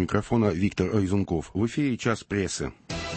микрофона Виктор Айзунков. В эфире «Час прессы».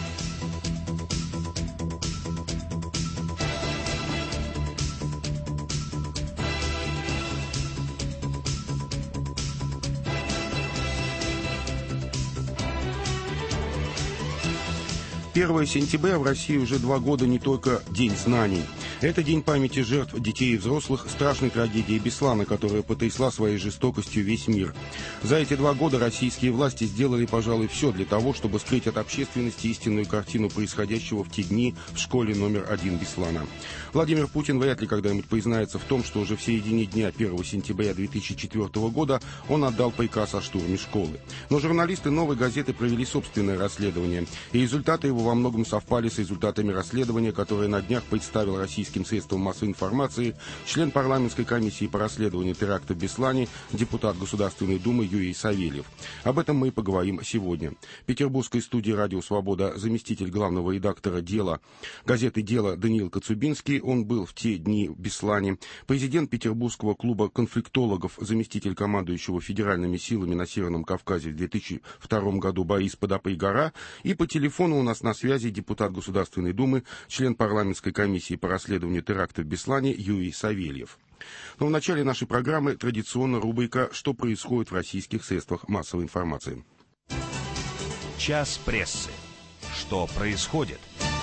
Первое сентября в России уже 2 года не только День знаний. Это день памяти жертв детей и взрослых страшной трагедии Беслана, которая потрясла своей жестокостью весь мир. За эти 2 года российские власти сделали, пожалуй, все для того, чтобы скрыть от общественности истинную картину происходящего в те дни в школе номер 1 Беслана. Владимир Путин вряд ли когда-нибудь признается в том, что уже в середине дня 1 сентября 2004 года он отдал приказ о штурме школы. Но журналисты «Новой газеты» провели собственное расследование, и результаты его во многом совпали с результатами расследования, которое на днях представил российским средствам массовой информации член парламентской комиссии по расследованию теракта в Беслане, депутат Государственной Думы Юрий Савельев. Об этом мы и поговорим сегодня. В петербургской студии «Радио Свобода» заместитель главного редактора газеты «Дело» Даниил Коцубинский. Он был в те дни в Беслане. Президент Петербургского клуба конфликтологов, заместитель командующего федеральными силами на Северном Кавказе в 2002 году Борис Подопригора. И по телефону у нас на связи депутат Государственной Думы, член парламентской комиссии по расследованию теракта в Беслане Юрий Савельев. Но в начале нашей программы традиционно рубрика «Что происходит в российских средствах массовой информации». Час прессы. Что происходит?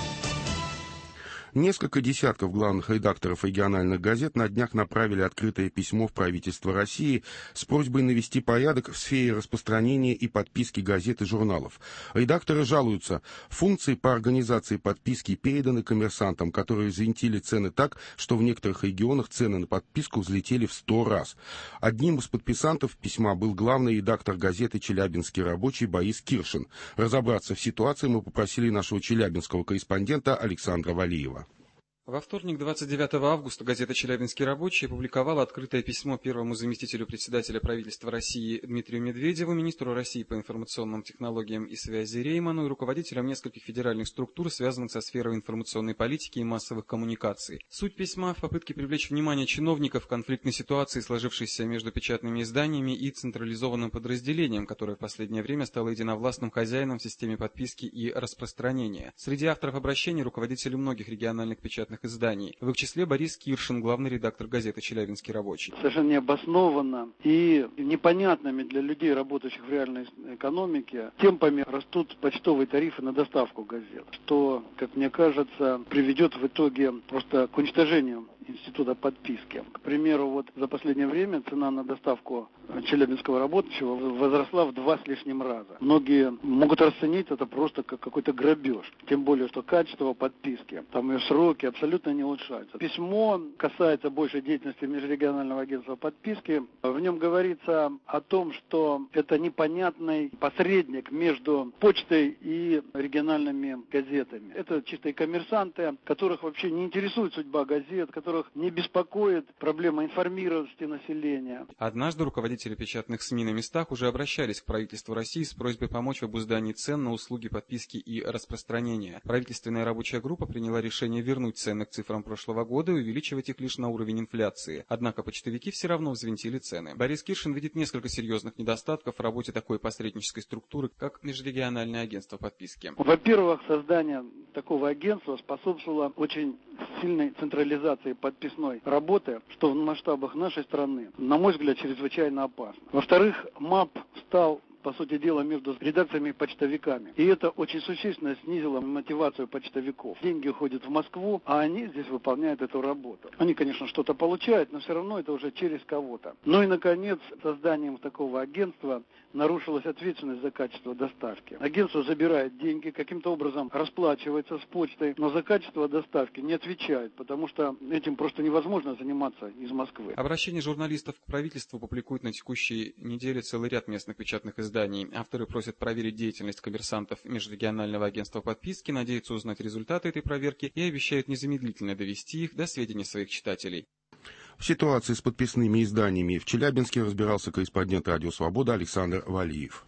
Несколько десятков главных редакторов региональных газет на днях направили открытое письмо в правительство России с просьбой навести порядок в сфере распространения и подписки газет и журналов. Редакторы жалуются, функции по организации подписки переданы коммерсантам, которые взвинтили цены так, что в некоторых регионах цены на подписку взлетели в 100 раз. Одним из подписантов письма был главный редактор газеты «Челябинский рабочий» Борис Киршин. Разобраться в ситуации мы попросили нашего челябинского корреспондента Александра Валиева. Во вторник, 29 августа, газета «Челябинский рабочий» опубликовала открытое письмо первому заместителю председателя правительства России Дмитрию Медведеву, министру России по информационным технологиям и связи Рейману и руководителям нескольких федеральных структур, связанных со сферой информационной политики и массовых коммуникаций. Суть письма в попытке привлечь внимание чиновников к конфликтной ситуации, сложившейся между печатными изданиями и централизованным подразделением, которое в последнее время стало единовластным хозяином в системе подписки и распространения. Среди авторов обращений руководители многих региональных печатных изданий. В их числе Борис Киршин, главный редактор газеты «Челябинский рабочий». Совершенно необоснованно и непонятными для людей, работающих в реальной экономике, темпами растут почтовые тарифы на доставку газет, что, как мне кажется, приведет в итоге просто к уничтожению института подписки. К примеру, вот за последнее время цена на доставку челябинского рабочего возросла в 2 с лишним раза. Многие могут расценить это просто как какой-то грабеж. Тем более, что качество подписки, там ее сроки абсолютно не улучшаются. Письмо касается большей деятельности Межрегионального агентства подписки. В нем говорится о том, что это непонятный посредник между почтой и региональными газетами. Это чистые коммерсанты, которых вообще не интересует судьба газет, которых не беспокоит проблема информированности населения. Однажды руководители печатных СМИ на местах уже обращались к правительству России с просьбой помочь в обуздании цен на услуги подписки и распространения. Правительственная рабочая группа приняла решение вернуть цены к цифрам прошлого года и увеличивать их лишь на уровень инфляции. Однако почтовики все равно взвинтили цены. Борис Киршин видит несколько серьезных недостатков в работе такой посреднической структуры, как Межрегиональное агентство подписки. Во-первых, создание такого агентства способствовало очень сильной централизации подписной работы, что в масштабах нашей страны, на мой взгляд, чрезвычайно опасно. Во-вторых, МАП стал, по сути дела, между редакциями и почтовиками. И это очень существенно снизило мотивацию почтовиков. Деньги уходят в Москву, а они здесь выполняют эту работу. Они, конечно, что-то получают, но все равно это уже через кого-то. Ну и, наконец, созданием такого агентства нарушилась ответственность за качество доставки. Агентство забирает деньги, каким-то образом расплачивается с почтой, но за качество доставки не отвечает, потому что этим просто невозможно заниматься из Москвы. Обращение журналистов к правительству публикует на текущей неделе целый ряд местных печатных изданий. Авторы просят проверить деятельность коммерсантов Межрегионального агентства подписки, надеются узнать результаты этой проверки и обещают незамедлительно довести их до сведения своих читателей. В ситуации с подписными изданиями в Челябинске разбирался корреспондент «Радио Свобода» Александр Валиев.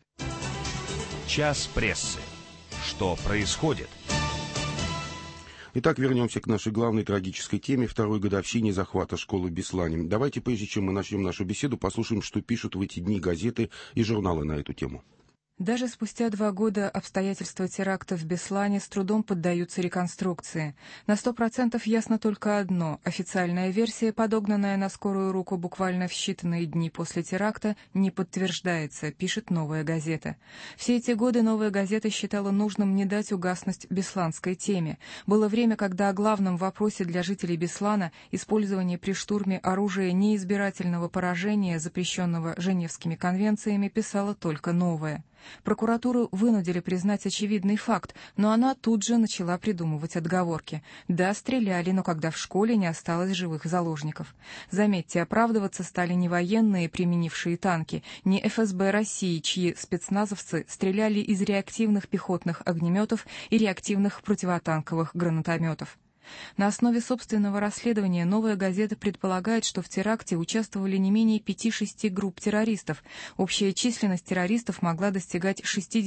Час прессы. Что происходит? Итак, вернемся к нашей главной трагической теме, второй годовщине захвата школы в Беслане. Давайте, прежде чем мы начнем нашу беседу, послушаем, что пишут в эти дни газеты и журналы на эту тему. Даже спустя 2 года обстоятельства теракта в Беслане с трудом поддаются реконструкции. На 100% ясно только одно: официальная версия, подогнанная на скорую руку буквально в считанные дни после теракта, не подтверждается, пишет «Новая газета». Все эти годы «Новая газета» считала нужным не дать угаснуть бесланской теме. Было время, когда о главном вопросе для жителей Беслана, использовании при штурме оружия неизбирательного поражения, запрещенного Женевскими конвенциями, писала только «Новая». Прокуратуру вынудили признать очевидный факт, но она тут же начала придумывать отговорки. Да, стреляли, но когда в школе не осталось живых заложников. Заметьте, оправдываться стали не военные, применившие танки, не ФСБ России, чьи спецназовцы стреляли из реактивных пехотных огнеметов и реактивных противотанковых гранатометов. На основе собственного расследования «Новая газета» предполагает, что в теракте участвовали не менее 5-6 групп террористов. Общая численность террористов могла достигать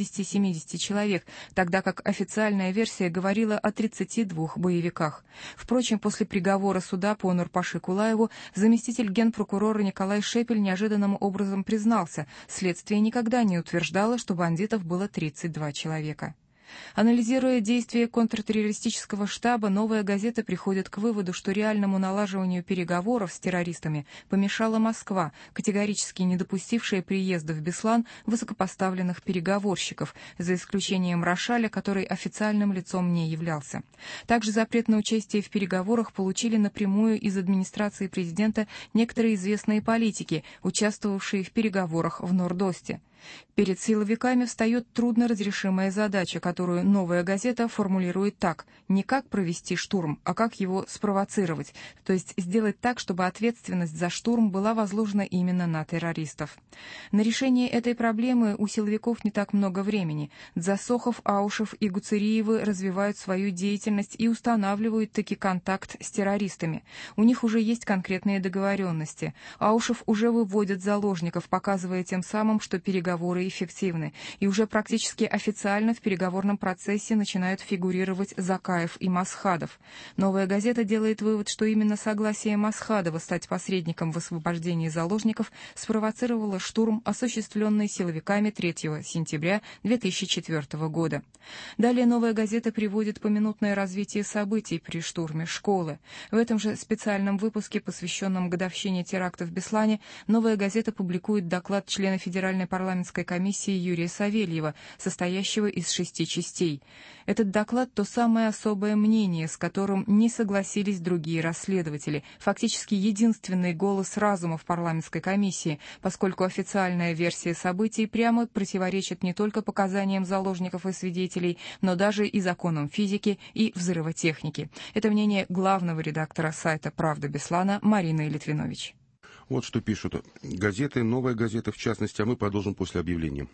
60-70 человек, тогда как официальная версия говорила о 32 боевиках. Впрочем, после приговора суда по Нурпаши Кулаеву заместитель генпрокурора Николай Шепель неожиданным образом признался: следствие никогда не утверждало, что бандитов было 32 человека. Анализируя действия контртеррористического штаба, «Новая газета» приходит к выводу, что реальному налаживанию переговоров с террористами помешала Москва, категорически не допустившая приезда в Беслан высокопоставленных переговорщиков, за исключением Рошаля, который официальным лицом не являлся. Также запрет на участие в переговорах получили напрямую из администрации президента некоторые известные политики, участвовавшие в переговорах в Норд-Осте. Перед силовиками встает трудноразрешимая задача, которую «Новая газета» формулирует так: не как провести штурм, а как его спровоцировать, то есть сделать так, чтобы ответственность за штурм была возложена именно на террористов. На решение этой проблемы у силовиков не так много времени. Дзасохов, Аушев и Гуцериевы развивают свою деятельность и устанавливают таки контакт с террористами. У них уже есть конкретные договоренности. Аушев уже выводит заложников, показывая тем самым, что переговоры эффективны, и уже практически официально в переговорном процессе начинают фигурировать Закаев и Масхадов. «Новая газета» делает вывод, что именно согласие Масхадова стать посредником в освобождении заложников спровоцировало штурм, осуществленный силовиками 3 сентября 2004 года. Далее «Новая газета» приводит поминутное развитие событий при штурме школы. В этом же специальном выпуске, посвященном годовщине теракта в Беслане, «Новая газета» публикует доклад члена Федеральной парламентской комиссии Юрия Савельева, состоящего из 6 частей. Этот доклад — то самое особое мнение, с которым не согласились другие расследователи, фактически единственный голос разума в парламентской комиссии, поскольку официальная версия событий прямо противоречит не только показаниям заложников и свидетелей, но даже и законам физики и взрывотехники. Это мнение главного редактора сайта «Правда Беслана» Марины Литвинович. Вот что пишут газеты, «Новая газета» в частности, а мы продолжим после объявления.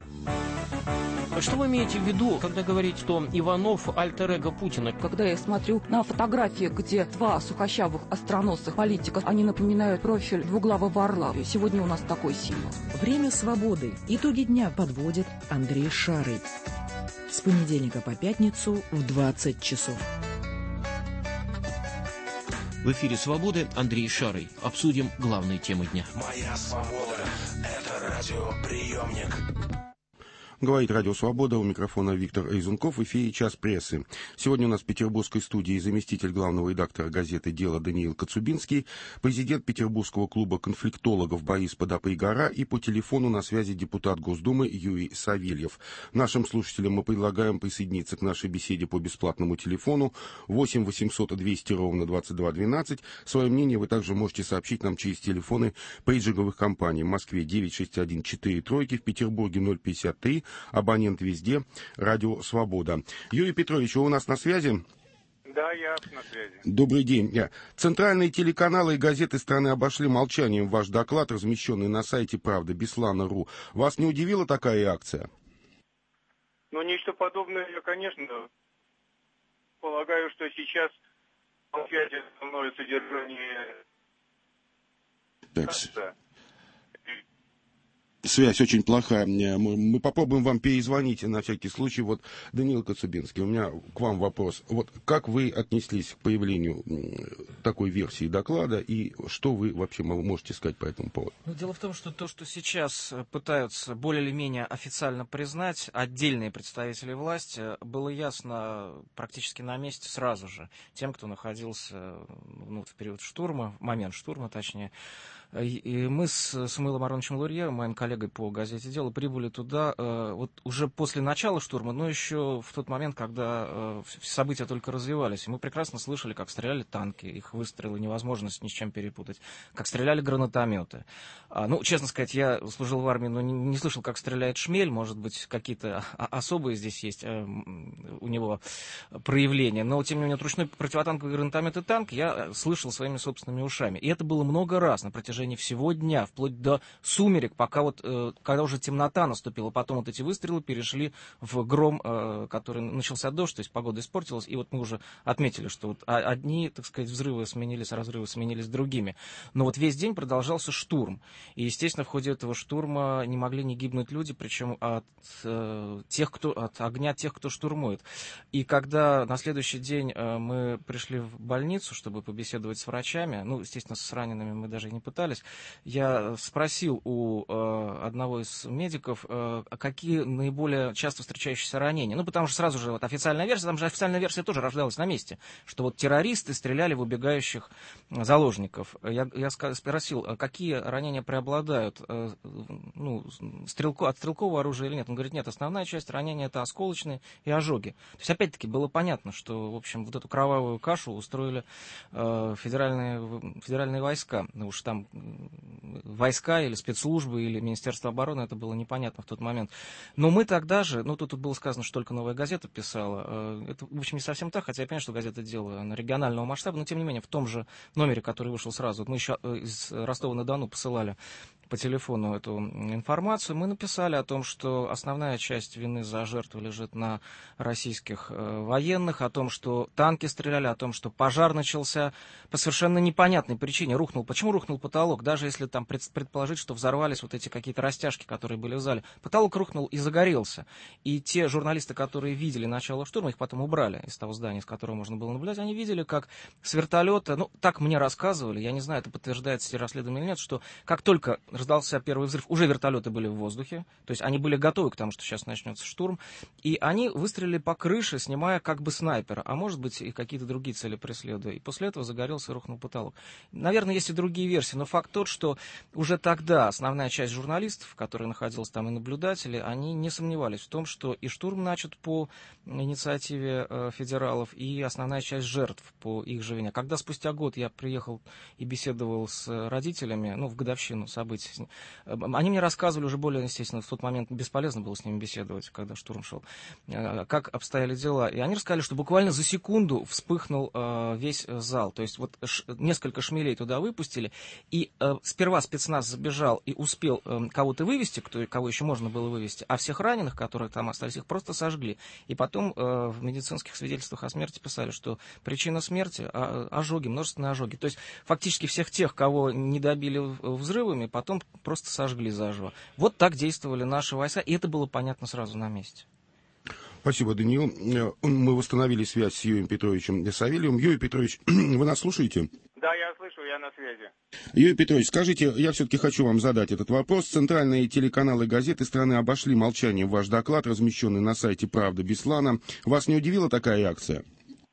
Что вы имеете в виду, когда говорите, что Иванов альтер-эго Путина? Когда я смотрю на фотографии, где 2 сухощавых остроносых политика, они напоминают профиль двуглавого орла. Сегодня у нас такой символ. Время свободы. Итоги дня подводит Андрей Шарый. С понедельника по пятницу в 20 часов. В эфире «Свободы» Андрей Шарый. Обсудим главные темы дня. Моя свобода – это радиоприемник. Говорит «Радио Свобода», у микрофона Виктор Эйзенков, в эфире «Час прессы». Сегодня у нас в петербургской студии заместитель главного редактора газеты «Дело» Даниил Коцубинский, президент Петербургского клуба конфликтологов Борис Подопригора и по телефону на связи депутат Госдумы Юрий Савельев. Нашим слушателям мы предлагаем присоединиться к нашей беседе по бесплатному телефону 8 800 200 ровно 2212. Свое мнение вы также можете сообщить нам через телефоны пейджинговых компаний. В Москве 96143, в Петербурге 053. Абонент везде, радио «Свобода». Юрий Петрович, вы у нас на связи? Да, я на связи. Добрый день. Центральные телеканалы и газеты страны обошли молчанием ваш доклад, размещенный на сайте «Правда» Беслана.ру. Вас не удивила такая реакция? Ну, нечто подобное я, конечно, полагаю, что сейчас молчать основное содержание... Так. Связь очень плохая. Мы попробуем вам перезвонить на всякий случай. Вот, Даниил Коцубинский, у меня к вам вопрос. Вот как вы отнеслись к появлению такой версии доклада, и что вы вообще можете сказать по этому поводу? Ну, дело в том, что то, что сейчас пытаются более или менее официально признать отдельные представители власти, было ясно практически на месте сразу же тем, кто находился в период штурма, в момент штурма, точнее. И мы с Самуилом Ароновичем Лурье, моим коллегой по газете «Дело», прибыли туда вот уже после начала штурма, но еще в тот момент, когда события только развивались. И мы прекрасно слышали, как стреляли танки, их выстрелы невозможно ни с чем перепутать, как стреляли гранатометы. Ну, честно сказать, я служил в армии, но не слышал, как стреляет Шмель, может быть, какие-то особые здесь есть у него проявления, но, тем не менее, ручной противотанковый гранатомет и танк я слышал своими собственными ушами. И это было много раз на протяжении всего дня, вплоть до сумерек, пока вот, когда уже темнота наступила, потом вот эти выстрелы перешли в гром, который начался дождь, то есть погода испортилась, и вот мы уже отметили, что вот одни, так сказать, разрывы сменились другими. Но вот весь день продолжался штурм, и, естественно, в ходе этого штурма не могли не гибнуть люди, причем от огня тех, кто штурмует. И когда на следующий день мы пришли в больницу, чтобы побеседовать с врачами, ну, естественно, с ранеными мы даже и не пытались, я спросил у одного из медиков, какие наиболее часто встречающиеся ранения. Ну, потому что сразу же вот официальная версия, там же официальная версия тоже рождалась на месте, что вот террористы стреляли в убегающих заложников. Я спросил, какие ранения преобладают, ну, от стрелкового оружия или нет. Он говорит, нет, основная часть ранений это осколочные и ожоги. То есть, опять-таки, было понятно, что, в общем, вот эту кровавую кашу устроили федеральные войска. Ну, уж там войска или спецслужбы или Министерство обороны, это было непонятно в тот момент. Но мы тогда же, ну тут было сказано, что только «Новая газета» писала, это, в общем, не совсем так, хотя я понимаю, что газета делала на регионального масштаба, но тем не менее в том же номере, который вышел сразу, вот мы еще из Ростова-на-Дону посылали по телефону эту информацию, мы написали о том, что основная часть вины за жертву лежит на российских военных, о том, что танки стреляли, о том, что пожар начался по совершенно непонятной причине. Рухнул. Почему рухнул потолок? Даже если там предположить, что взорвались вот эти какие-то растяжки, которые были в зале. Потолок рухнул и загорелся. И те журналисты, которые видели начало штурма, их потом убрали из того здания, с которого можно было наблюдать, они видели, как с вертолета, ну, так мне рассказывали, я не знаю, это подтверждается расследованием или нет, что как только раздался первый взрыв, уже вертолеты были в воздухе, то есть они были готовы к тому, что сейчас начнется штурм, и они выстрелили по крыше, снимая как бы снайпера, а может быть и какие-то другие цели преследуя. И после этого загорелся и рухнул потолок. Наверное, есть и другие версии, но факт тот, что уже тогда основная часть журналистов, которые находились там, и наблюдатели, они не сомневались в том, что и штурм начат по инициативе федералов, и основная часть жертв по их же вине. Когда спустя год я приехал и беседовал с родителями, ну, в годовщину событий, они мне рассказывали уже более, естественно, в тот момент бесполезно было с ними беседовать, когда штурм шел, как обстояли дела. И они рассказали, что буквально за секунду вспыхнул весь зал. То есть вот несколько шмелей туда выпустили, и сперва спецназ забежал и успел кого-то вывести, кого еще можно было вывести, а всех раненых, которые там остались, их просто сожгли. И потом в медицинских свидетельствах о смерти писали, что причина смерти – ожоги, множественные ожоги. То есть фактически всех тех, кого не добили взрывами, потом просто сожгли заживо. Вот так действовали наши войска, и это было понятно сразу на месте. Спасибо, Даниил. Мы восстановили связь с Юрием Петровичем Савельевым. Юрий Петрович, вы нас слушаете? Да, я слышу, я на связи. Юрий Петрович, скажите, я все-таки хочу вам задать этот вопрос. Центральные телеканалы и газеты страны обошли молчанием ваш доклад, размещенный на сайте «Правда» Беслана. Вас не удивила такая реакция?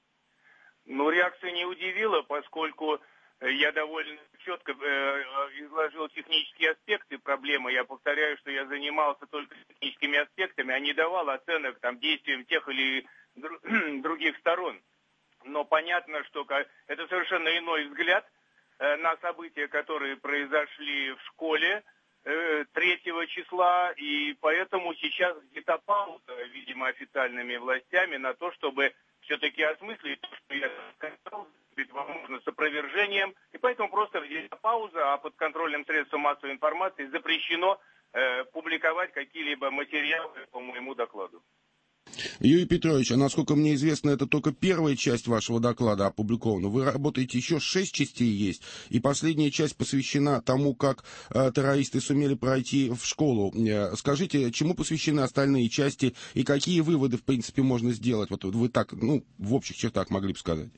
Ну, реакция не удивила, поскольку я довольно четко изложил технические аспекты проблемы. Я повторяю, что я занимался только техническими аспектами, а не давал оценок там, действиям тех или других сторон. Но понятно, что это совершенно иной взгляд на события, которые произошли в школе 3 числа, и поэтому сейчас где-то пауза, видимо, официальными властями на то, чтобы все-таки осмыслить то, что я сказал, возможно, с опровержением, и поэтому просто взята пауза, а под контролем средств массовой информации запрещено публиковать какие-либо материалы по моему докладу. Юрий Петрович, а насколько мне известно, это только первая часть вашего доклада опубликована. Вы работаете, еще 6 частей есть, и последняя часть посвящена тому, как террористы сумели пройти в школу. Скажите, чему посвящены остальные части, и какие выводы, в принципе, можно сделать? Вот вы так, в общих чертах могли бы сказать.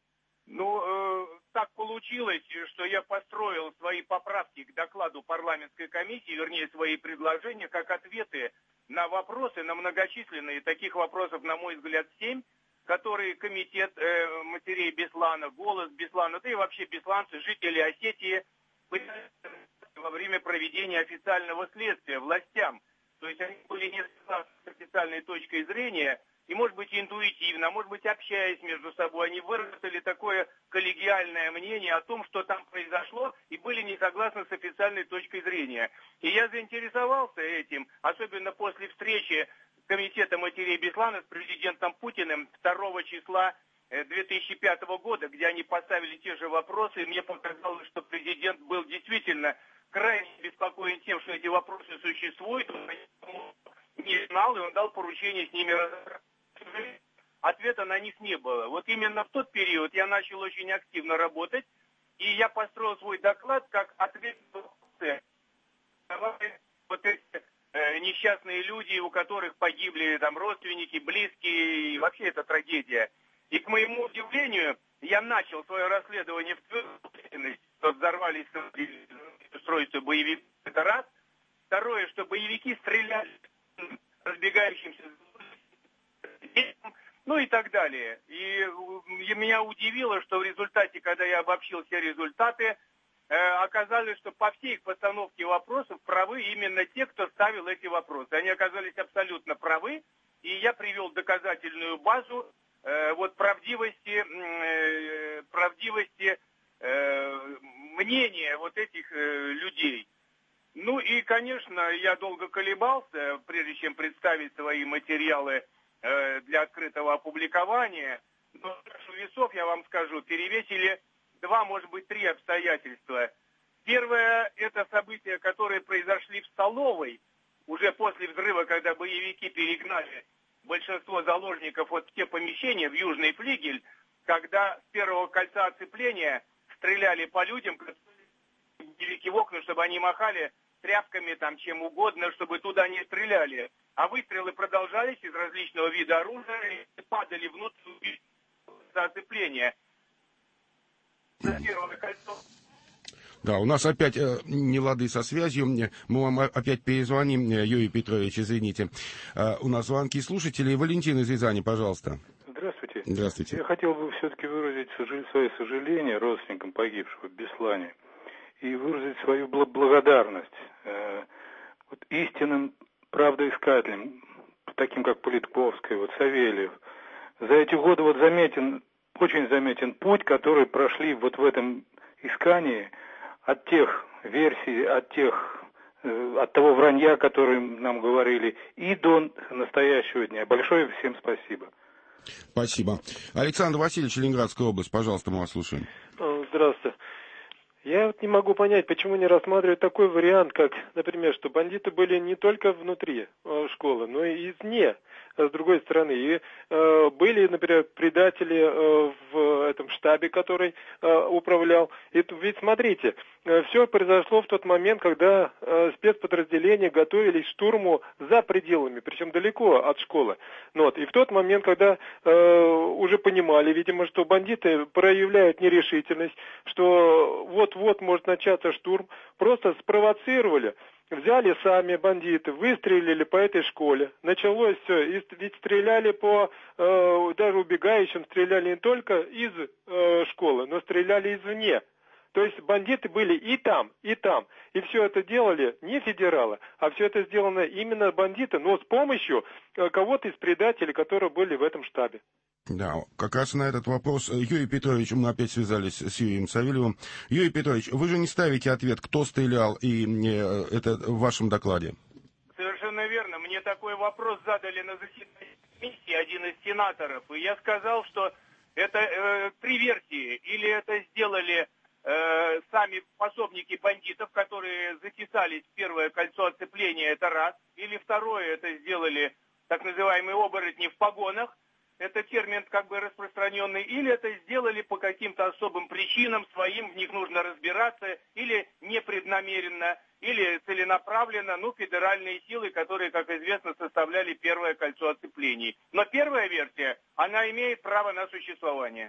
Так получилось, что я построил свои поправки к докладу парламентской комиссии, вернее, свои предложения, как ответы на вопросы, на многочисленные, таких вопросов, на мой взгляд, 7, которые комитет матерей Беслана, голос Беслана, да и вообще бесланцы, жители Осетии, во время проведения официального следствия властям. То есть они были не согласны с официальной точкой зрения, и, может быть, интуитивно, может быть, общаясь между собой, они выработали такое коллегиальное мнение о том, что там произошло, и были не согласны с официальной точкой зрения. И я заинтересовался этим, особенно после встречи Комитета матерей Беслана с президентом Путиным 2 числа 2005 года, где они поставили те же вопросы, и мне показалось, что президент был действительно крайне беспокоен тем, что эти вопросы существуют, он не знал, и он дал поручение с ними разобраться. Ответа на них не было. Вот именно в тот период я начал очень активно работать, и я построил свой доклад как ответ на вот эти несчастные люди, у которых погибли там родственники, близкие, и вообще это трагедия. И к моему удивлению, я начал свое расследование в твердости, что взорвались устройства боевиков. Это раз. Второе, что боевики стреляли разбегающимся, и так далее. И меня удивило, что в результате, когда я обобщил все результаты, оказалось, что по всей их постановке вопросов правы именно те, кто ставил эти вопросы. Они оказались абсолютно правы, и я привел доказательную базу правдивости мнения вот этих людей. Ну и, конечно, я долго колебался, прежде чем представить свои материалы для открытого опубликования. Но чашу весов, я вам скажу, перевесили 2, может быть, 3 обстоятельства. Первое – это события, которые произошли в столовой, уже после взрыва, когда боевики перегнали большинство заложников в те помещения, в Южный флигель, когда с первого кольца оцепления стреляли по людям, боевики в окна, чтобы они махали тряпками, там, чем угодно, чтобы туда не стреляли. А выстрелы продолжались из различного вида оружия и падали внутрь оцепления. Первое кольцо. Да, у нас опять нелады со связью. Мы вам опять перезвоним, Юрий Петрович, извините. У нас звонки слушателей. Валентин из Рязани, пожалуйста. Здравствуйте. Здравствуйте. Я хотел бы все-таки выразить свое сожаление родственникам погибшего в Беслане и выразить свою благодарность истинным правдоискателям, таким как Политковская, Савельев. За эти годы очень заметен путь, который прошли вот в этом искании от тех версий, от того вранья, который нам говорили, и до настоящего дня. Большое всем спасибо. Спасибо. Александр Васильевич, Ленинградская область, пожалуйста, мы вас слушаем. Здравствуйте. Я не могу понять, почему не рассматривают такой вариант, как, например, что бандиты были не только внутри школы, но и извне, с другой стороны. И были, например, предатели в этом штабе, который управлял. И ведь смотрите, все произошло в тот момент, когда спецподразделения готовились к штурму за пределами, причем далеко от школы. И в тот момент, когда уже понимали, видимо, что бандиты проявляют нерешительность, что вот может начаться штурм, просто спровоцировали, взяли сами бандиты, выстрелили по этой школе. Началось все, ведь стреляли по, даже убегающим, стреляли не только из школы, но стреляли извне. То есть бандиты были и там, и там. И все это делали не федералы, а все это сделано именно бандиты, но с помощью кого-то из предателей, которые были в этом штабе. Да, как раз на этот вопрос, Юрий Петрович, мы опять связались с Юрием Савельевым. Юрий Петрович, вы же не ставите ответ, кто стрелял, и это в вашем докладе. Совершенно верно. Мне такой вопрос задали на заседании комиссии один из сенаторов, и я сказал, что это 3 версии. Или это сделали сами пособники бандитов, которые затесались в первое кольцо оцепления, это раз. Или второе, это сделали так называемые оборотни в погонах, это термин как бы распространенный, или это сделали по каким-то особым причинам своим, в них нужно разбираться, или непреднамеренно, или целенаправленно, федеральные силы, которые, как известно, составляли первое кольцо оцеплений. Но первая версия, она имеет право на существование.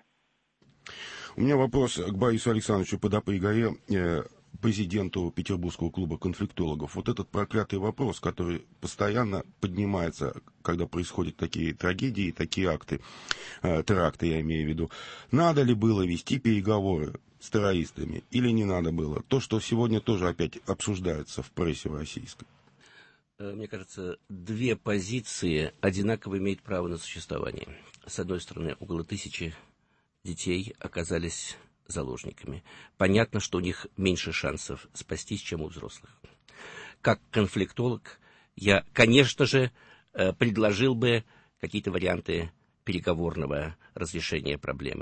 У меня вопрос к Борису Александровичу Подопригоре, президенту Петербургского клуба конфликтологов. Вот этот проклятый вопрос, который постоянно поднимается, когда происходят такие трагедии, такие акты, теракты, я имею в виду. Надо ли было вести переговоры с террористами или не надо было? То, что сегодня тоже опять обсуждается в прессе российской. Мне кажется, две позиции одинаково имеют право на существование. С одной стороны, около 1000 детей оказались заложниками. Понятно, что у них меньше шансов спастись, чем у взрослых. Как конфликтолог, я, конечно же, предложил бы какие-то варианты переговорного разрешения проблемы.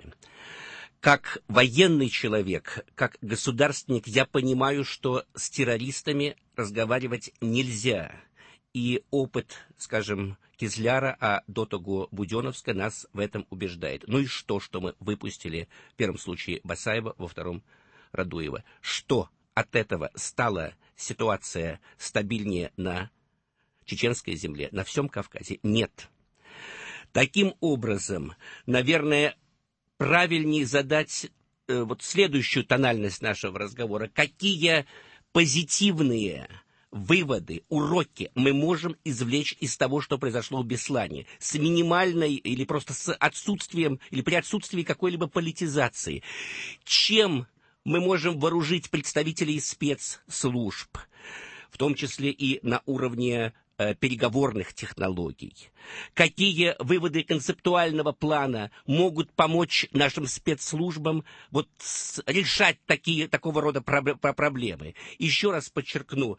Как военный человек, как государственник, я понимаю, что с террористами разговаривать нельзя. И опыт, скажем, Кизляра, а до того Буденновска нас в этом убеждает. Ну и что мы выпустили в первом случае Басаева, во втором Радуева? Что от этого стала ситуация стабильнее на чеченской земле, на всем Кавказе? Нет. Таким образом, наверное, правильнее задать следующую тональность нашего разговора. Какие позитивные выводы, уроки мы можем извлечь из того, что произошло в Беслане, с минимальной или просто с отсутствием, или при отсутствии какой-либо политизации. Чем мы можем вооружить представителей спецслужб, в том числе и на уровне переговорных технологий? Какие выводы концептуального плана могут помочь нашим спецслужбам решать такого рода проблемы? Еще раз подчеркну,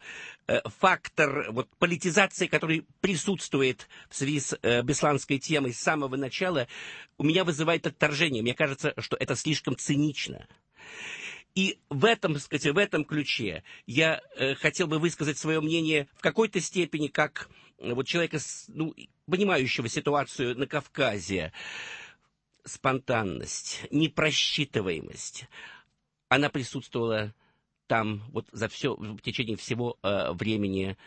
фактор политизации, который присутствует в связи с бесланской темой с самого начала, у меня вызывает отторжение. Мне кажется, что это слишком цинично. И в этом ключе я хотел бы высказать свое мнение в какой-то степени как человека, понимающего ситуацию на Кавказе. Спонтанность, непросчитываемость, она присутствовала там в течение всего времени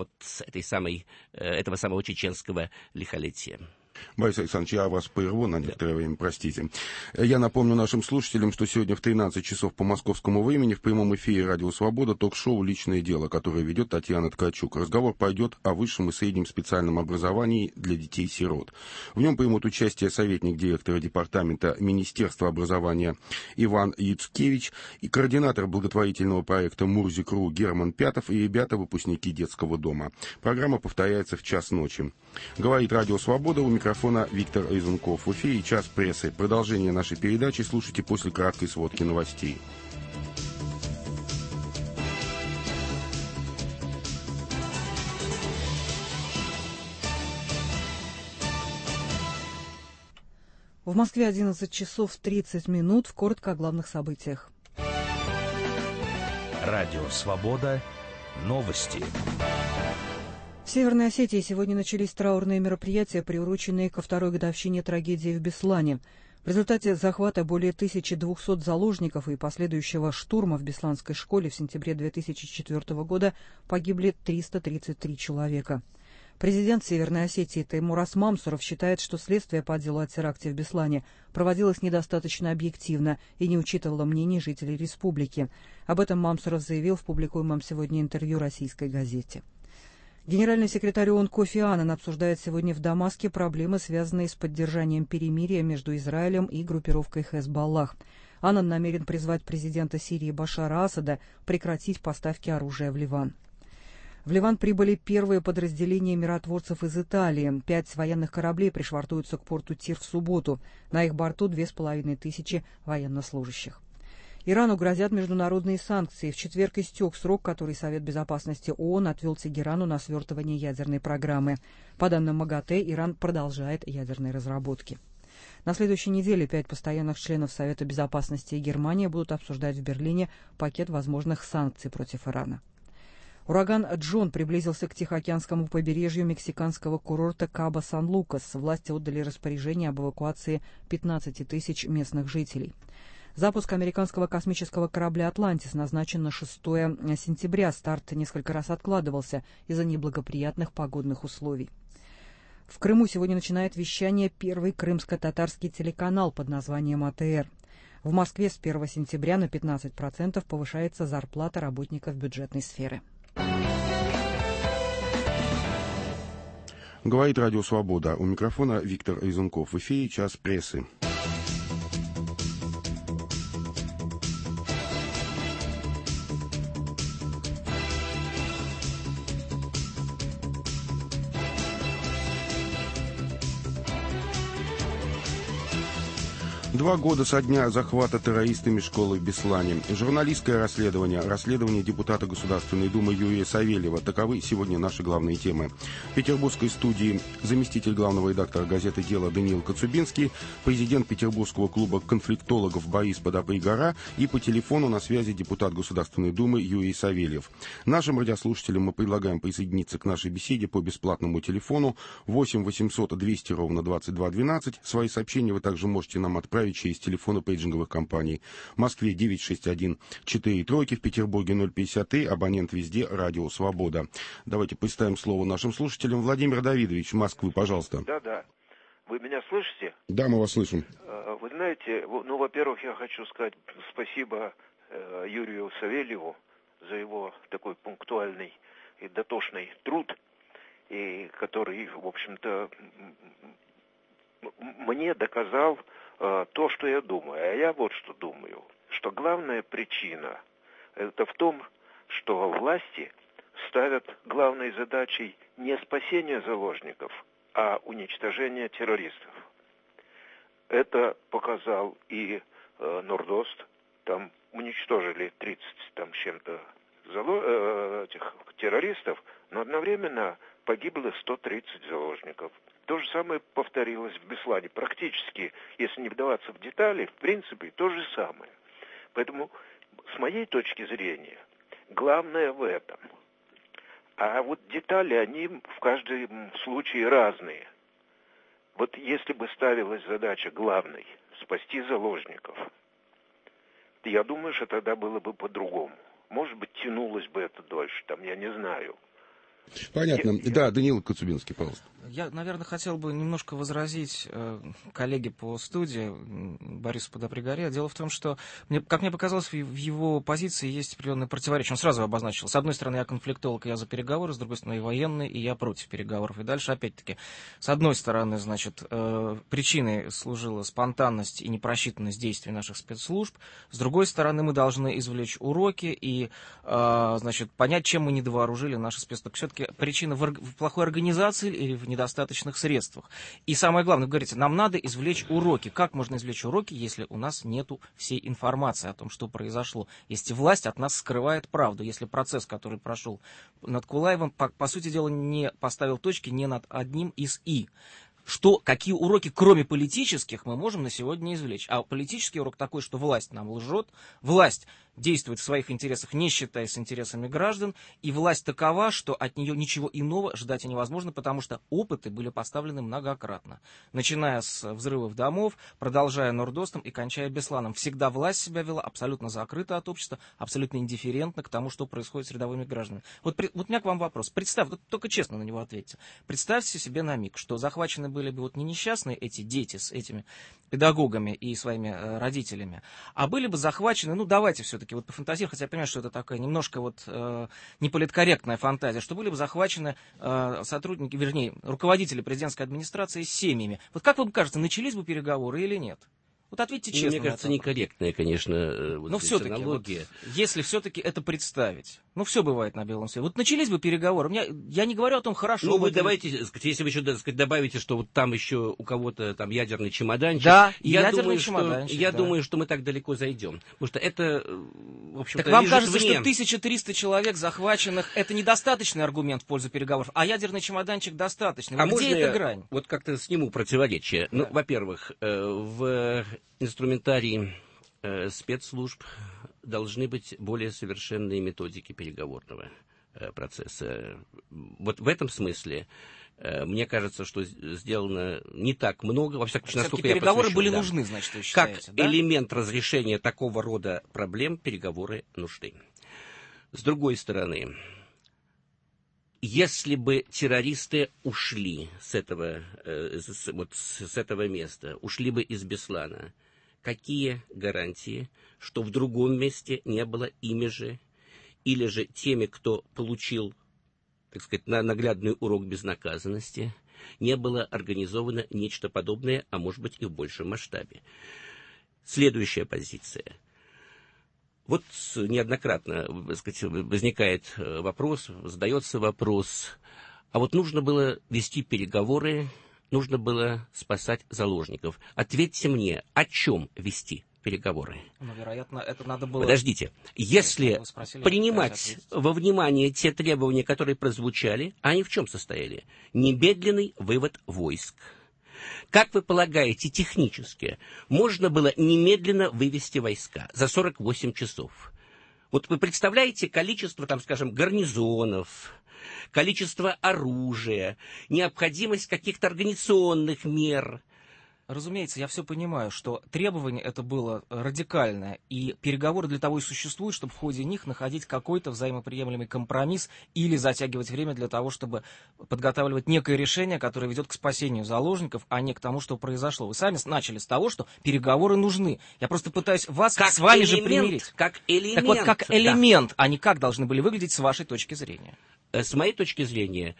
этого самого чеченского лихолетия. Борис Александрович, я вас прерву на некоторое время, простите. Я напомню нашим слушателям, что сегодня в 13 часов по московскому времени в прямом эфире «Радио Свобода» ток-шоу «Личное дело», которое ведет Татьяна Ткачук. Разговор пойдет о высшем и среднем специальном образовании для детей-сирот. В нем примут участие советник директора департамента Министерства образования Иван Яцкевич и координатор благотворительного проекта «Мурзик.ру» Герман Пятов и ребята-выпускники детского дома. Программа повторяется в час ночи. Говорит «Радио Свобода», у микрофона Виктор Изунков. В эфире «Час прессы». Продолжение нашей передачи слушайте после краткой сводки новостей. В Москве 11 часов 30 минут. Коротко о главных событиях. Радио «Свобода». Новости. В Северной Осетии сегодня начались траурные мероприятия, приуроченные ко второй годовщине трагедии в Беслане. В результате захвата более 1200 заложников и последующего штурма в Бесланской школе в сентябре 2004 года погибли 333 человека. Президент Северной Осетии Теймурас Мамсуров считает, что следствие по делу о теракте в Беслане проводилось недостаточно объективно и не учитывало мнений жителей республики. Об этом Мамсуров заявил в публикуемом сегодня интервью российской газете. Генеральный секретарь ООН Кофи Аннан обсуждает сегодня в Дамаске проблемы, связанные с поддержанием перемирия между Израилем и группировкой Хезболлах. Аннан намерен призвать президента Сирии Башара Асада прекратить поставки оружия в Ливан. В Ливан прибыли первые подразделения миротворцев из Италии. 5 военных кораблей пришвартуются к порту Тир в субботу. На их борту 2500 военнослужащих. Ирану грозят международные санкции. В четверг истек срок, который Совет Безопасности ООН отвел Тегерану на свертывание ядерной программы. По данным МАГАТЭ, Иран продолжает ядерные разработки. На следующей неделе 5 постоянных членов Совета Безопасности и Германия будут обсуждать в Берлине пакет возможных санкций против Ирана. Ураган Джон приблизился к Тихоокеанскому побережью мексиканского курорта Кабо-Сан-Лукас. Власти отдали распоряжение об эвакуации 15 тысяч местных жителей. Запуск американского космического корабля «Атлантис» назначен на 6 сентября. Старт несколько раз откладывался из-за неблагоприятных погодных условий. В Крыму сегодня начинает вещание первый крымско-татарский телеканал под названием АТР. В Москве с 1 сентября на 15% повышается зарплата работников бюджетной сферы. Говорит Радио Свобода. У микрофона Виктор Изунков. В эфире «Час прессы». Два года со дня захвата террористами школы в Беслане. Журналистское расследование депутата Государственной Думы Юрия Савельева. Таковы сегодня наши главные темы. В петербургской студии заместитель главного редактора газеты «Дело» Даниил Коцубинский, президент Петербургского клуба конфликтологов Борис Подопригора и по телефону на связи депутат Государственной Думы Юрий Савельев. Нашим радиослушателям мы предлагаем присоединиться к нашей беседе по бесплатному телефону 8 800 200 ровно 22 12. Свои сообщения вы также можете нам отправить через телефоны пейджинговых компаний. В Москве 961 4 тройки, в Петербурге 053, абонент везде Радио Свобода. Давайте представим слово нашим слушателям. Владимир Давидович, Москвы, пожалуйста. Да. Вы меня слышите? Да, мы вас слышим. Вы знаете, во-первых, я хочу сказать спасибо Юрию Савельеву за его такой пунктуальный и дотошный труд, и который, в общем-то, мне доказал то, что я думаю. А я вот что думаю, что главная причина это в том, что власти ставят главной задачей не спасение заложников, а уничтожение террористов. Это показал и Нордост. Там уничтожили 30 там с чем-то этих террористов, но одновременно погибло 130 заложников. То же самое повторилось в Беслане. Практически, если не вдаваться в детали, в принципе, то же самое. Поэтому, с моей точки зрения, главное в этом. А вот детали, они в каждом случае разные. Вот если бы ставилась задача главной – спасти заложников, я думаю, что тогда было бы по-другому. Может быть, тянулось бы это дольше, там, я не знаю. Понятно. Да, Даниил Коцубинский, пожалуйста. Я, наверное, хотел бы немножко возразить коллеге по студии Борису Подопригоре. Дело в том, что, как мне показалось, в его позиции есть определенное противоречие. Он сразу обозначил. С одной стороны, я конфликтолог, я за переговоры, с другой стороны, я военный, и я против переговоров. И дальше, опять-таки, с одной стороны, значит, причиной служила спонтанность и непросчитанность действий наших спецслужб. С другой стороны, мы должны извлечь уроки и, значит, понять, чем мы недовооружили наши спецслужбы. Все-таки причина в плохой организации или в недостаточных средствах. И самое главное, вы говорите, нам надо извлечь уроки. Как можно извлечь уроки, если у нас нету всей информации о том, что произошло? Если власть от нас скрывает правду, если процесс, который прошел над Кулаевым, по сути дела, не поставил точки ни над одним из «и». Какие уроки, кроме политических, мы можем на сегодня извлечь? А политический урок такой, что власть нам лжет, власть действует в своих интересах, не считаясь с интересами граждан, и власть такова, что от нее ничего иного ждать и невозможно, потому что опыты были поставлены многократно. Начиная с взрывов домов, продолжая Нордостом и кончая Бесланом. Всегда власть себя вела абсолютно закрыто от общества, абсолютно индифферентно к тому, что происходит с рядовыми гражданами. Вот у меня к вам вопрос. Только честно на него ответьте. Представьте себе на миг, что захвачены были бы вот не несчастные эти дети с этими педагогами и своими родителями, а были бы захвачены, давайте все-таки вот пофантазировать, хотя я понимаю, что это такая немножко неполиткорректная фантазия, что были бы захвачены сотрудники, вернее, руководители президентской администрации с семьями. Вот как вам кажется, начались бы переговоры или нет? Вот ответьте честно. Мне кажется, некорректная, конечно, все-таки, аналогия. Если все-таки это представить. Все бывает на белом свете. Вот начались бы переговоры. Я не говорю о том, хорошо. Вы давайте, если вы еще добавите, что вот там еще у кого-то там ядерный чемоданчик. Да, я думаю, что мы так далеко зайдем. Потому что это, в общем-то, так вам кажется, что 1300 человек захваченных, это недостаточный аргумент в пользу переговоров, а ядерный чемоданчик достаточный. А где можно эта грань? Вот как-то сниму противоречие. Да. Во-первых, в инструментарии спецслужб должны быть более совершенные методики переговорного процесса. Вот в этом смысле мне кажется, что сделано не так много. Во всяком случае, насколько я переговоры были да. нужны, значит, вы считаете, как да? элемент разрешения такого рода проблем переговоры нужны. С другой стороны, если бы террористы ушли с этого места, ушли бы из Беслана, какие гарантии, что в другом месте не было ими же, или же теми, кто получил, так сказать, наглядный урок безнаказанности, не было организовано нечто подобное, а может быть и в большем масштабе. Следующая позиция. Вот неоднократно, так сказать, возникает вопрос, задается вопрос, а вот нужно было вести переговоры, нужно было спасать заложников. Ответьте мне, о чем вести переговоры? Ну, вероятно, это надо было... Подождите, если принимать во внимание те требования, которые прозвучали, они в чем состояли? Немедленный вывод войск. Как вы полагаете, технически можно было немедленно вывести войска за 48 часов? Вот вы представляете количество, там, скажем, гарнизонов, количество оружия, необходимость каких-то организационных мер? Разумеется, я все понимаю, что требование это было радикальное, и переговоры для того и существуют, чтобы в ходе них находить какой-то взаимоприемлемый компромисс или затягивать время для того, чтобы подготавливать некое решение, которое ведет к спасению заложников, а не к тому, что произошло. Вы сами начали с того, что переговоры нужны. Я просто пытаюсь вас с вами же примирить. Как элемент. Так вот, как элемент, да. Они как должны были выглядеть с вашей точки зрения? С моей точки зрения...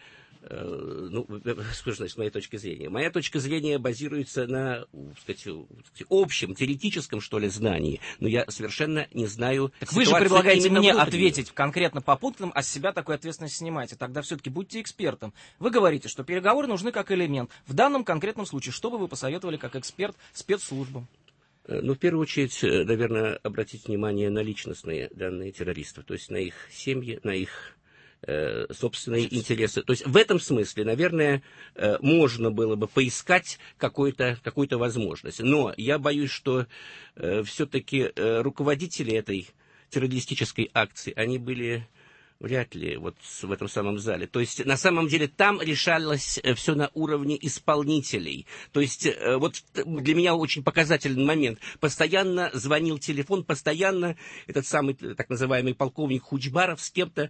что значит с моей точки зрения? Моя точка зрения базируется на, так сказать, общем, теоретическом, что ли, знании, но я совершенно не знаю. Так вы же предлагаете мне ответить конкретно по пунктам, а с себя такую ответственность снимаете. Тогда все-таки будьте экспертом. Вы говорите, что переговоры нужны как элемент. В данном конкретном случае, что бы вы посоветовали как эксперт спецслужбам? Ну, в первую очередь, наверное, обратить внимание на личностные данные террористов, то есть на их семьи, на их собственные интересы. То есть в этом смысле, наверное, можно было бы поискать какую-то возможность. Но я боюсь, что все-таки руководители этой террористической акции, они были вряд ли вот в этом самом зале. То есть на самом деле там решалось все на уровне исполнителей. То есть вот для меня очень показательный момент. Постоянно звонил телефон, постоянно этот самый так называемый полковник Хучбаров с кем-то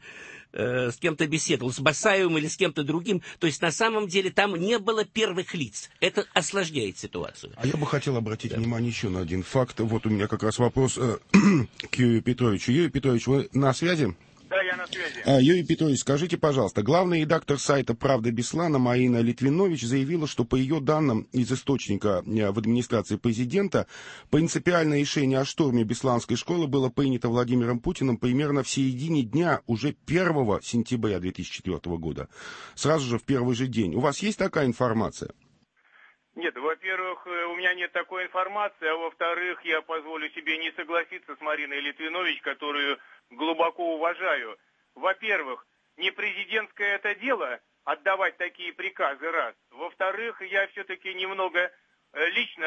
беседовал, с Басаевым или с кем-то другим. То есть на самом деле там не было первых лиц. Это осложняет ситуацию. А я бы хотел обратить внимание еще на один факт. Вот у меня как раз вопрос к Юрию Петровичу. Юрий Петрович, вы на связи? Да, я на связи. Юрий Петрович, скажите, пожалуйста, главный редактор сайта «Правда Беслана» Марина Литвинович заявила, что по ее данным из источника в администрации президента принципиальное решение о штурме Бесланской школы было принято Владимиром Путиным примерно в середине дня уже 1 сентября 2004 года, сразу же в первый же день. У вас есть такая информация? Нет, во-первых, у меня нет такой информации, а во-вторых, я позволю себе не согласиться с Мариной Литвинович, которую глубоко уважаю. Во-первых, не президентское это дело отдавать такие приказы, раз. Во-вторых, я все-таки немного лично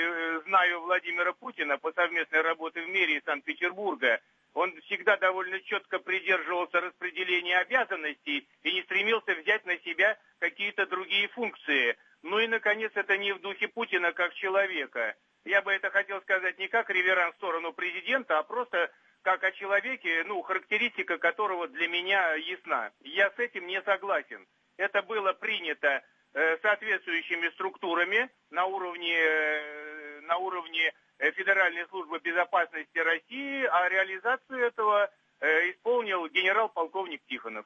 знаю Владимира Путина по совместной работе в мэрии Санкт-Петербурга. Он всегда довольно четко придерживался распределения обязанностей и не стремился взять на себя какие-то другие функции. Ну и, наконец, это не в духе Путина как человека. Я бы это хотел сказать не как реверанс в сторону президента, а просто как о человеке, характеристика которого для меня ясна. Я с этим не согласен. Это было принято соответствующими структурами на уровне Федеральной службы безопасности России, а реализацию этого исполнил генерал-полковник Тихонов.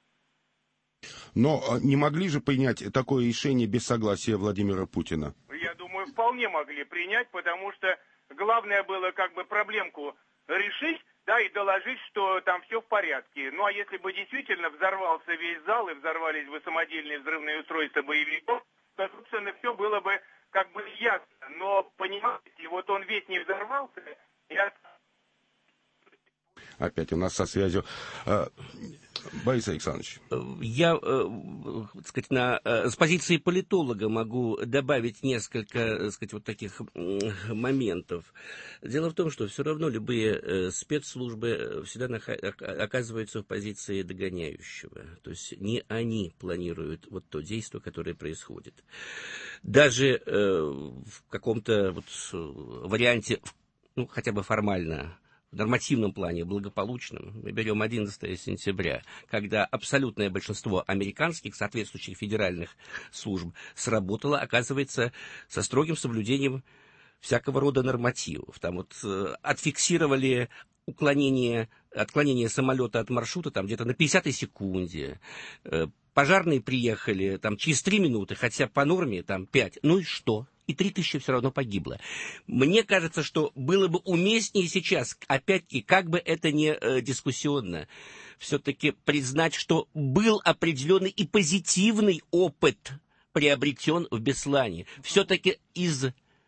Но не могли же принять такое решение без согласия Владимира Путина? Я думаю, вполне могли принять, потому что главное было проблемку решить, да, и доложить, что там все в порядке. Ну, а если бы действительно взорвался весь зал и взорвались бы самодельные взрывные устройства боевиков, то, собственно, все было бы ясно. Но, понимаете, вот он ведь не взорвался, Опять у нас со связью. Борис Александрович. Я, так сказать, с позиции политолога могу добавить несколько, так сказать, вот таких моментов. Дело в том, что все равно любые спецслужбы всегда оказываются в позиции догоняющего. То есть не они планируют вот то действие, которое происходит. Даже в каком-то вот варианте, ну, хотя бы формально, в нормативном плане благополучном, мы берем 11 сентября, когда абсолютное большинство американских соответствующих федеральных служб сработало, оказывается, со строгим соблюдением всякого рода нормативов. Там вот отфиксировали отклонение самолета от маршрута там где-то на 50-й секунде. Пожарные приехали там через 3 минуты, хотя по норме там 5. Ну и что? И 3000 все равно погибло. Мне кажется, что было бы уместнее сейчас, опять-таки, как бы это ни дискуссионно, все-таки признать, что был определенный и позитивный опыт приобретен в Беслане. Все-таки из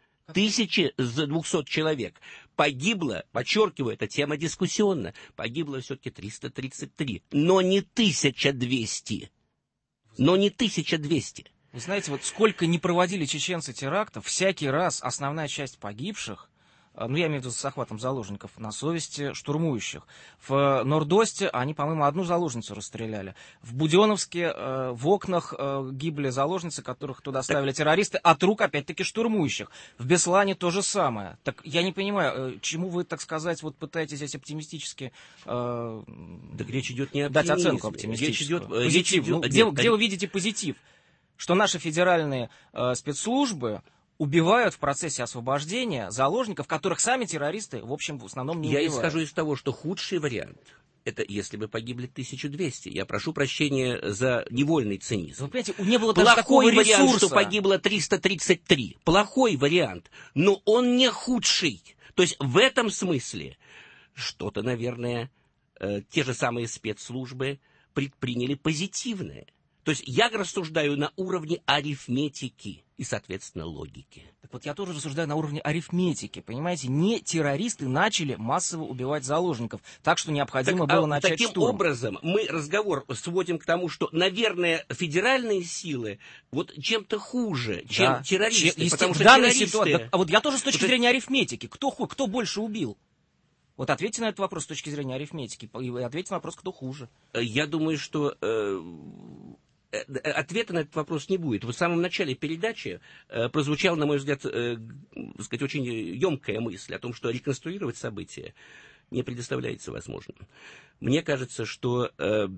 1200 человек погибло, подчеркиваю, эта тема дискуссионна, погибло все-таки 333, но не 1200. Но не 1200. Вы знаете, вот сколько не проводили чеченцы терактов, всякий раз основная часть погибших, ну, я имею в виду с захватом заложников, на совести штурмующих. В Нордосте они, по-моему, одну заложницу расстреляли. В Буденновске в окнах гибли заложницы, которых туда ставили террористы, от рук, опять-таки, штурмующих. В Беслане то же самое. Так я не понимаю, чему вы, так сказать, вот пытаетесь здесь оптимистически так речь идет не о дать оценку оптимистическую. Где вы видите позитив? Что наши федеральные спецслужбы убивают в процессе освобождения заложников, которых сами террористы, в общем, в основном не убивают. Я исхожу из того, что худший вариант — это если бы погибли 1200. Я прошу прощения за невольный цинизм. Вы понимаете, не было даже такого ресурса. Плохой вариант, что погибло 333. Плохой вариант, но он не худший. То есть в этом смысле что-то, наверное, те же самые спецслужбы предприняли позитивное. То есть я рассуждаю на уровне арифметики и, соответственно, логики. Так вот, я тоже рассуждаю на уровне арифметики. Понимаете, не террористы начали массово убивать заложников, так что необходимо было начать таким штурм. Таким образом, мы разговор сводим к тому, что, наверное, федеральные силы вот чем-то хуже, чем террористы. Потому что данной ситуации. А вот я тоже с точки зрения арифметики. Кто больше убил? Вот ответьте на этот вопрос с точки зрения арифметики. И ответьте на вопрос, кто хуже. Я думаю, что ответа на этот вопрос не будет. В самом начале передачи прозвучала, на мой взгляд, сказать, очень емкая мысль о том, что реконструировать события не предоставляется возможным. Мне кажется, что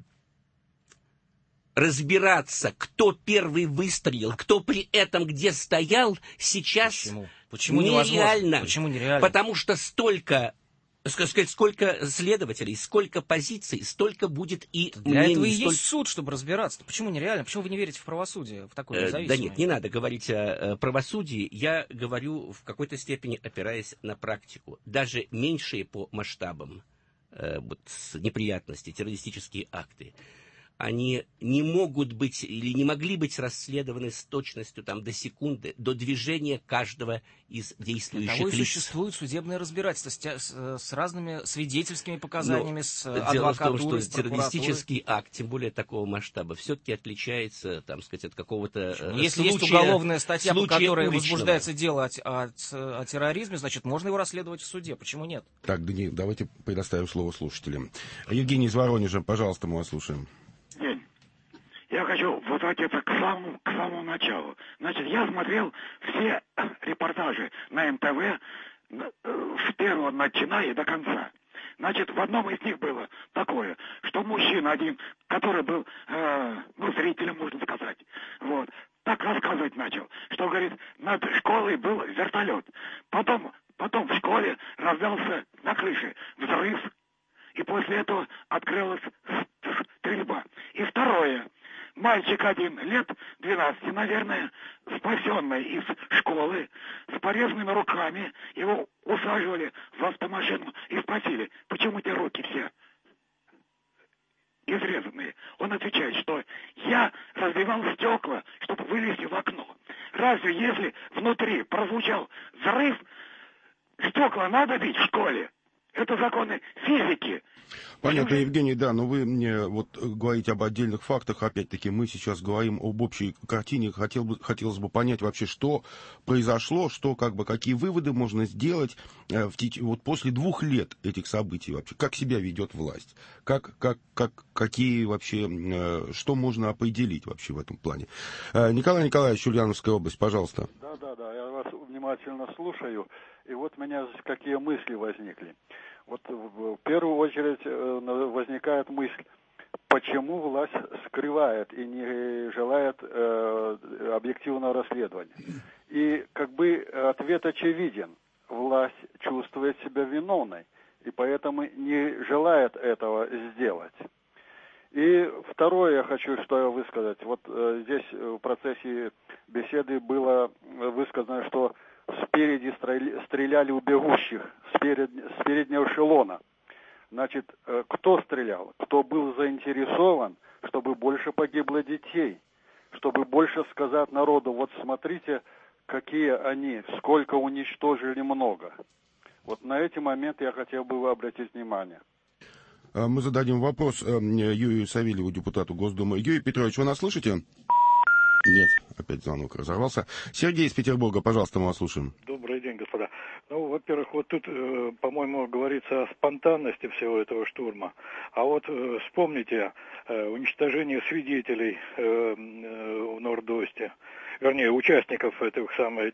разбираться, кто первый выстрелил, кто при этом где стоял, сейчас Почему нереально. Почему нереально? Потому что сколько следователей, сколько позиций, столько будет и для мнений. Этого и есть суд, чтобы разбираться. Почему нереально? Почему вы не верите в правосудие, в такое независимое? Да нет, не надо говорить о правосудии. Я говорю в какой-то степени, опираясь на практику. Даже меньшие по масштабам неприятности, террористические акты, они не могут быть или не могли быть расследованы с точностью там, до секунды, до движения каждого из действующих лиц. Для того и существует судебное разбирательство с разными свидетельскими показаниями, с адвокатурой, дело в том, что террористический акт, тем более такого масштаба, все-таки отличается, там, сказать, от какого-то Если есть уголовная статья, по которой возбуждается дело о терроризме, значит, можно его расследовать в суде. Почему нет? Так, Даниил, давайте предоставим слово слушателям. Евгений из Воронежа, пожалуйста, мы вас слушаем. Я хочу возвратиться к самому началу. Значит, я смотрел все репортажи на НТВ с первого начиная до конца. Значит, в одном из них было такое, что мужчина один, который был, зрителем, можно сказать, вот, так рассказывать начал, что, говорит, над школой был вертолет. Потом в школе раздался на крыше взрыв, и после этого открылась стрельба. И второе. Мальчик один, лет 12, наверное, спасенный из школы, с порезанными руками, его усаживали в автомашину и спросили, почему те руки все изрезанные. Он отвечает, что я разбивал стекла, чтобы вылезти в окно. Разве если внутри прозвучал взрыв, стекла надо бить в школе? Это законы физики. Понятно, Евгений, да, но вы мне вот говорите об отдельных фактах, опять-таки мы сейчас говорим об общей картине, хотелось бы понять вообще, что произошло, что какие выводы можно сделать вот после 2 лет этих событий вообще, как себя ведет власть, какие вообще, что можно определить вообще в этом плане. Николай Николаевич, Ульяновская область, пожалуйста. Да, я вас внимательно слушаю, и вот у меня какие мысли возникли. Вот в первую очередь возникает мысль, почему власть скрывает и не желает объективного расследования. И ответ очевиден. Власть чувствует себя виновной, и поэтому не желает этого сделать. И второе я хочу высказать. Вот здесь в процессе беседы было высказано, что спереди стреляли у бегущих, с переднего эшелона. Значит, кто стрелял? Кто был заинтересован, чтобы больше погибло детей? Чтобы больше сказать народу, вот смотрите, какие они, сколько уничтожили много. Вот на эти моменты я хотел бы обратить внимание. Мы зададим вопрос Юрию Савельеву, депутату Госдумы. Юрий Петрович, вы нас слышите? Нет, опять звонок разорвался. Сергей из Петербурга, пожалуйста, мы вас слушаем. Добрый день, господа. Ну, во-первых, вот тут, по-моему, говорится о спонтанности всего этого штурма. А вот вспомните уничтожение свидетелей в Норд-Осте, вернее, участников этих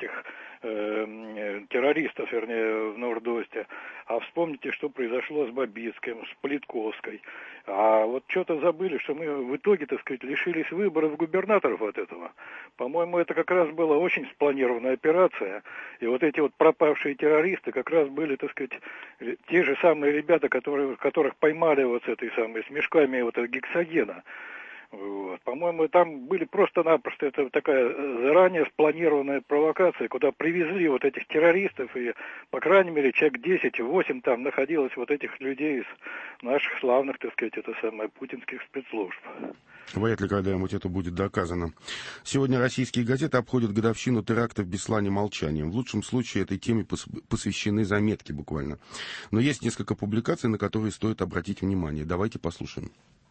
террористов, в Норд-Осте. А вспомните, что произошло с Бабицким, с Политковской. А вот что-то забыли, что мы в итоге, лишились выборов губернаторов от этого. По-моему, это как раз была очень спланированная операция. И вот эти вот пропавшие террористы как раз были, те же самые ребята, которых поймали вот с мешками гексогена. Вот. По-моему, там были просто-напросто, это такая заранее спланированная провокация, куда привезли вот этих террористов, и, по крайней мере, человек 10-8 там находилось вот этих людей из наших славных, путинских спецслужб. Вряд ли когда-нибудь это будет доказано. Сегодня российские газеты обходят годовщину теракта в Беслане молчанием. В лучшем случае этой теме посвящены заметки буквально. Но есть несколько публикаций, на которые стоит обратить внимание. Давайте послушаем.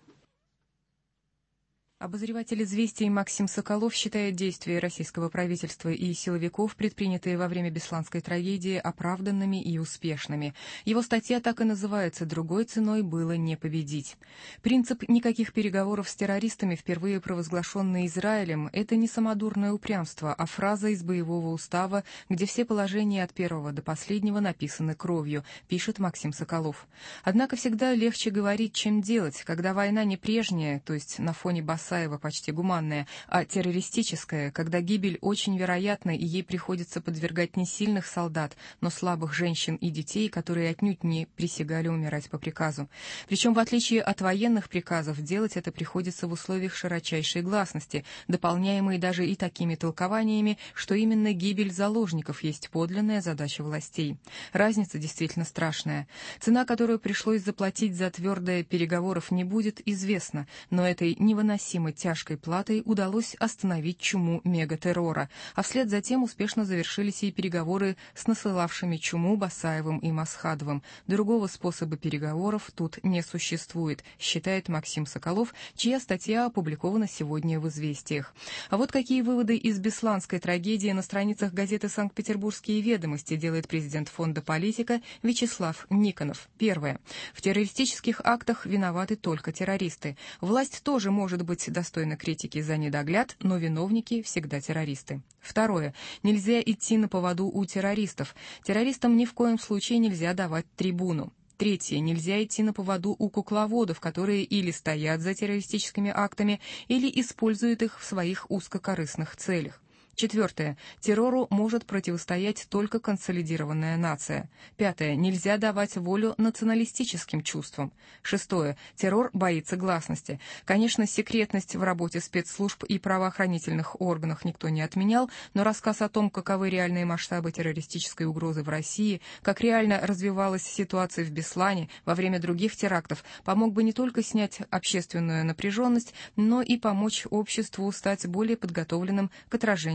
Обозреватель «Известий» Максим Соколов считает действия российского правительства и силовиков, предпринятые во время бесланской трагедии, оправданными и успешными. Его статья так и называется «Другой ценой было не победить». Принцип никаких переговоров с террористами, впервые провозглашенный Израилем, это не самодурное упрямство, а фраза из боевого устава, где все положения от первого до последнего написаны кровью, пишет Максим Соколов. Однако всегда легче говорить, чем делать, когда война не прежняя, то есть на фоне Басаева почти гуманная, а террористическая, когда гибель очень вероятна и ей приходится подвергать не сильных солдат, но слабых женщин и детей, которые отнюдь не присягали умирать по приказу. Причем, в отличие от военных приказов, делать это приходится в условиях широчайшей гласности, дополняемой даже и такими толкованиями, что именно гибель заложников есть подлинная задача властей. Разница действительно страшная. Цена, которую пришлось заплатить за твердое переговоров, не будет известна, но этой невыносимой тяжкой платой удалось остановить чуму мегатеррора, а вслед за тем успешно завершились и переговоры с насылавшими чуму Басаевым и Масхадовым. Другого способа переговоров тут не существует, считает Максим Соколов, чья статья опубликована сегодня в «Известиях». А вот какие выводы из бесланской трагедии на страницах газеты «Санкт-Петербургские ведомости» делает президент фонда «Политика» Вячеслав Никонов. Первое. В террористических актах виноваты только террористы. Власть тоже может быть достойна критики за недогляд, но виновники всегда террористы. Второе. Нельзя идти на поводу у террористов. Террористам ни в коем случае нельзя давать трибуну. Третье. Нельзя идти на поводу у кукловодов, которые или стоят за террористическими актами, или используют их в своих узкокорыстных целях. Четвертое. Террору может противостоять только консолидированная нация. Пятое. Нельзя давать волю националистическим чувствам. Шестое. Террор боится гласности. Конечно, секретность в работе спецслужб и правоохранительных органов никто не отменял, но рассказ о том, каковы реальные масштабы террористической угрозы в России, как реально развивалась ситуация в Беслане во время других терактов, помог бы не только снять общественную напряженность, но и помочь обществу стать более подготовленным к отражению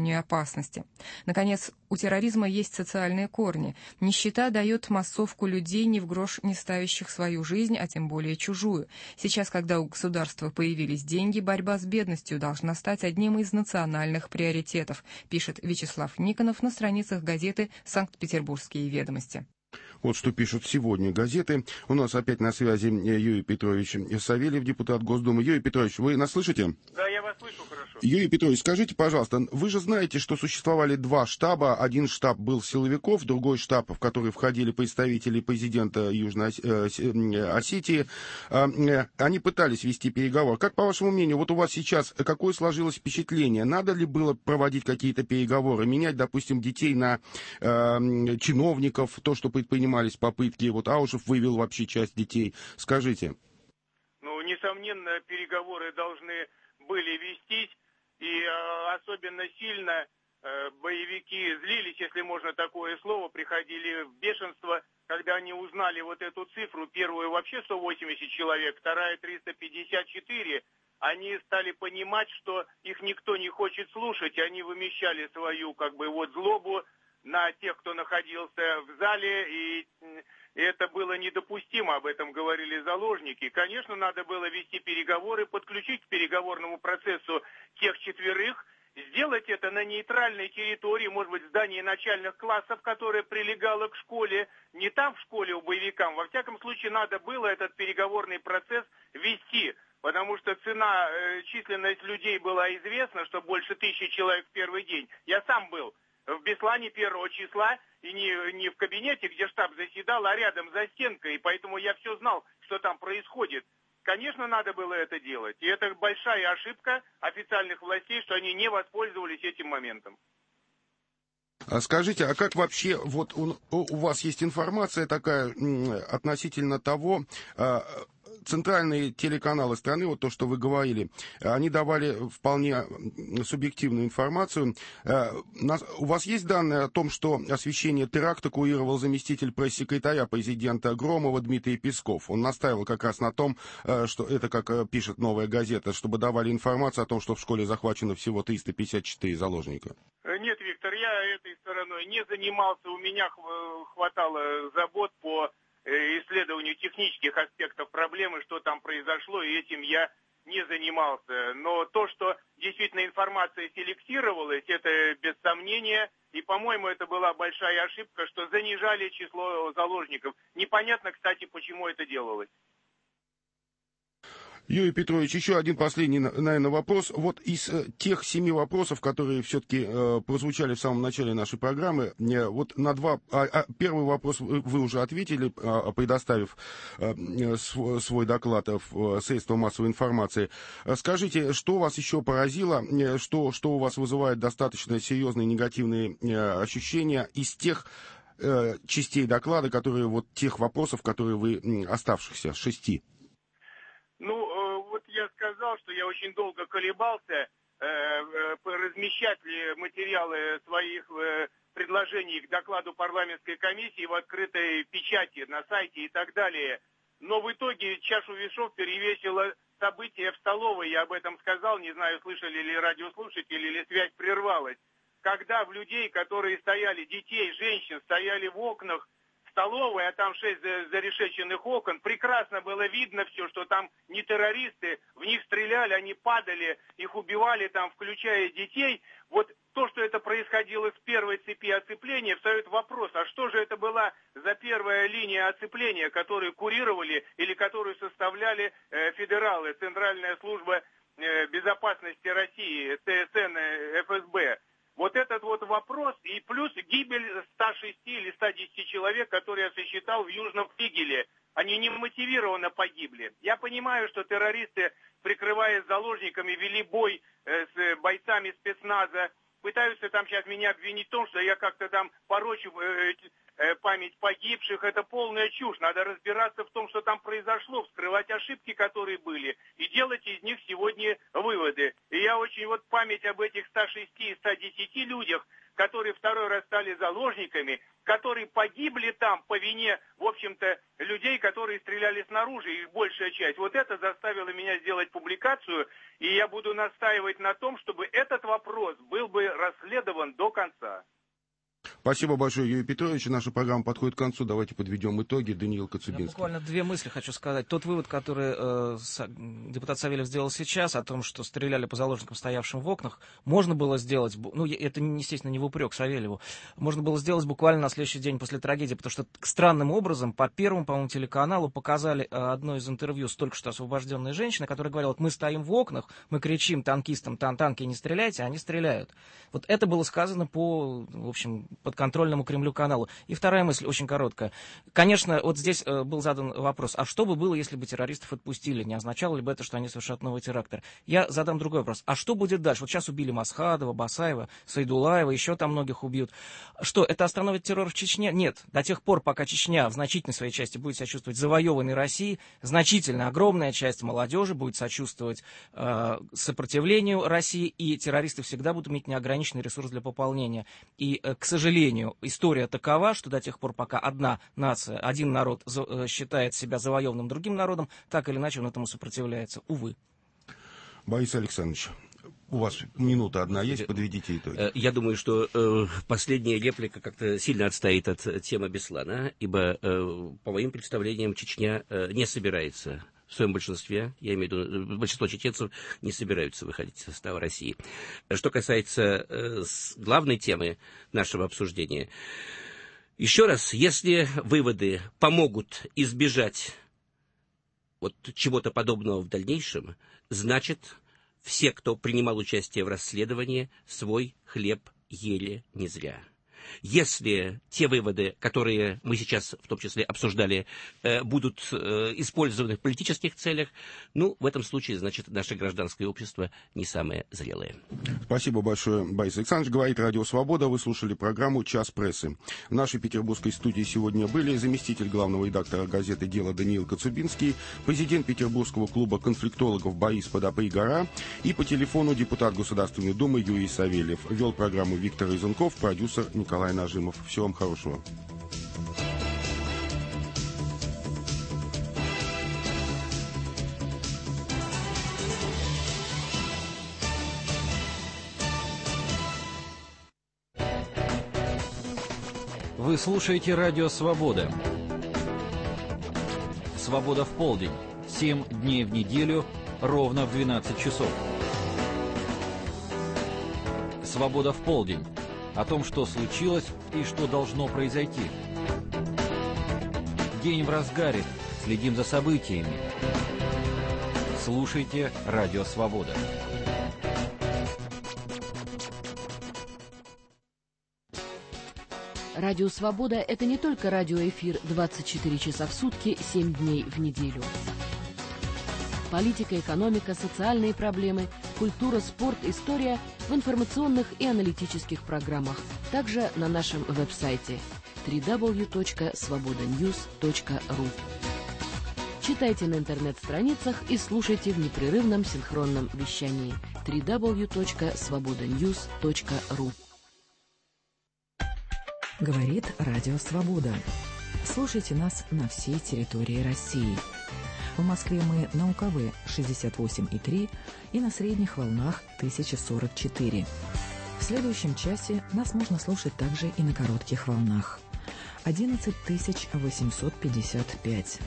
снижению опасности. Наконец, у терроризма есть социальные корни. Нищета дает массовку людей, ни в грош не ставящих свою жизнь, а тем более чужую. Сейчас, когда у государства появились деньги, борьба с бедностью должна стать одним из национальных приоритетов, пишет Вячеслав Никонов на страницах газеты «Санкт-Петербургские ведомости». Вот что пишут сегодня газеты. У нас опять на связи Юрий Петрович Савельев, депутат Госдумы. Юрий Петрович, вы нас слышите? Да, я вас слышу хорошо. Юрий Петрович, скажите, пожалуйста, вы же знаете, что существовали два штаба. Один штаб был силовиков, другой штаб, в который входили представители президента Южной Осетии. Они пытались вести переговоры. Как, по вашему мнению, вот у вас сейчас какое сложилось впечатление? Надо ли было проводить какие-то переговоры, менять, допустим, детей на чиновников, то, что предпринимались попытки, вот Аушев вывел вообще часть детей. Скажите. Ну, несомненно, переговоры должны были вестись, и особенно сильно боевики злились, если можно такое слово, приходили в бешенство, когда они узнали вот эту цифру, первую вообще 180 человек, вторая 354, они стали понимать, что их никто не хочет слушать, они вымещали свою, злобу на тех, кто находился в зале, и это было недопустимо, об этом говорили заложники. Конечно, надо было вести переговоры, подключить к переговорному процессу тех четверых, сделать это на нейтральной территории, может быть, в здании начальных классов, которое прилегало к школе, не там в школе у боевикам. Во всяком случае, надо было этот переговорный процесс вести, потому что численность людей была известна, что больше 1000 человек в первый день. Я сам был в Беслане 1 числа, и не в кабинете, где штаб заседал, а рядом за стенкой, и поэтому я все знал, что там происходит. Конечно, надо было это делать, и это большая ошибка официальных властей, что они не воспользовались этим моментом. Скажите, а как вообще, вот у вас есть информация такая относительно того, центральные телеканалы страны, вот то, что вы говорили, они давали вполне субъективную информацию. У вас есть данные о том, что освещение теракта курировал заместитель пресс-секретаря президента Громова Дмитрий Песков? Он настаивал как раз на том, что это, как пишет «Новая газета», чтобы давали информацию о том, что в школе захвачено всего 354 заложника. Нет, Виктор, я этой стороной не занимался, у меня хватало забот по исследованию технических аспектов проблемы, что там произошло, и этим я не занимался. Но то, что действительно информация селектировалась, это без сомнения, и, по-моему, это была большая ошибка, что занижали число заложников. Непонятно, кстати, почему это делалось. Юрий Петрович, еще один последний, наверное, вопрос. Вот из тех 7 вопросов, которые все-таки прозвучали в самом начале нашей программы, вот на первый вопрос вы уже ответили, предоставив свой доклад в средства массовой информации. Скажите, что вас еще поразило, что у вас вызывает достаточно серьезные негативные ощущения из тех частей доклада, тех вопросов, которые вы, оставшихся, 6? Я сказал, что я очень долго колебался, размещать ли материалы своих предложений к докладу парламентской комиссии в открытой печати на сайте и так далее. Но в итоге чашу весов перевесило событие в столовой. Я об этом сказал, не знаю, слышали ли радиослушатели, или связь прервалась. Когда в людей, которые стояли, детей, женщин, стояли в окнах столовой, а там 6 зарешеченных окон, прекрасно было видно все, что там не террористы, в них стреляли, они падали, их убивали там, включая детей. Вот то, что это происходило с первой цепи оцепления, встает вопрос, а что же это была за первая линия оцепления, которую курировали или которую составляли федералы, Центральная служба безопасности России, ЦСН, ФСБ. Вот этот вот вопрос, и плюс гибель 106 или 110 человек, которые я сосчитал в Южном флигеле. Они не мотивированно погибли. Я понимаю, что террористы, прикрываясь заложниками, вели бой с бойцами спецназа, пытаются там сейчас меня обвинить в том, что я как-то там порочу память погибших. Это полная чушь. Надо разбираться в том, что там произошло, вскрывать ошибки, которые были, и делать из них сегодня выводы. И я очень память об этих 106 и 110 людях, которые второй раз стали заложниками, которые погибли там по вине, в общем-то, людей, которые стреляли снаружи, их большая часть. Вот это заставило меня сделать публикацию, и я буду настаивать на том, чтобы этот вопрос был бы расследован до конца. Спасибо большое, Юрий Петрович. Наша программа подходит к концу. Давайте подведем итоги. Даниил Коцубинский. Я буквально две мысли хочу сказать. Тот вывод, который депутат Савельев сделал сейчас, о том, что стреляли по заложникам, стоявшим в окнах, можно было сделать, ну, это, естественно, не в упрек Савельеву, можно было сделать буквально на следующий день после трагедии, потому что странным образом по Первому, по-моему, телеканалу показали одно из интервью с только что освобожденной женщиной, которая говорила, вот мы стоим в окнах, мы кричим танкистам, танки не стреляйте, а они стреляют. Вот это было сказано по, в общем, подконтрольному Кремлю каналу. И вторая мысль, очень короткая. Конечно, вот здесь был задан вопрос, а что бы было, если бы террористов отпустили? Не означало ли бы это, что они совершат новый теракт? Я задам другой вопрос. А что будет дальше? Вот сейчас убили Масхадова, Басаева, Сайдулаева, еще там многих убьют. Что, это остановит террор в Чечне? Нет. До тех пор, пока Чечня в значительной своей части будет себя чувствовать завоеванной Россией, значительно огромная часть молодежи будет сочувствовать сопротивлению России, и террористы всегда будут иметь неограниченный ресурс для пополнения. И, к сожалению, история такова, что до тех пор, пока одна нация, один народ считает себя завоеванным другим народом, так или иначе он этому сопротивляется. Увы. Борис Александрович, у вас минута одна есть, подведите итоги. Я думаю, что последняя реплика как-то сильно отстоит от темы Беслана, ибо, по моим представлениям, Чечня не собирается в своем большинстве, я имею в виду, большинство чеченцев не собираются выходить из состава России. Что касается главной темы нашего обсуждения, еще раз, если выводы помогут избежать вот чего-то подобного в дальнейшем, значит, все, кто принимал участие в расследовании, свой хлеб ели не зря. Если те выводы, которые мы сейчас в том числе обсуждали, будут использованы в политических целях, ну, в этом случае, значит, наше гражданское общество не самое зрелое. Спасибо большое, Борис Александрович. Говорит Радио Свобода. Вы слушали программу «Час прессы». В нашей петербургской студии сегодня были заместитель главного редактора газеты «Дело» Даниил Коцубинский, президент Петербургского клуба конфликтологов Борис Подопригора и по телефону депутат Государственной Думы Юрий Савельев. Вел программу Виктор Изунков, продюсер Николай Нажимов. Всего вам хорошего. Вы слушаете Радио Свобода. Свобода в полдень. 7 дней в неделю, ровно в 12 часов. Свобода в полдень. О том, что случилось и что должно произойти. День в разгаре. Следим за событиями. Слушайте Радио Свобода. Радио Свобода – это не только радиоэфир 24 часа в сутки, 7 дней в неделю. Политика, экономика, социальные проблемы, культура, спорт, история в информационных и аналитических программах. Также на нашем веб-сайте www.svobodanews.ru. Читайте на интернет-страницах и слушайте в непрерывном синхронном вещании www.svobodanews.ru. Говорит Радио Свобода. Слушайте нас на всей территории России. В Москве мы на УКВ 68,3 и на средних волнах 1044. В следующем часе нас можно слушать также и на коротких волнах. 11855,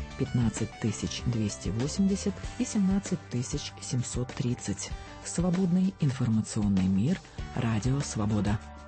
15280 и 17730. Свободный информационный мир. Радио Свобода.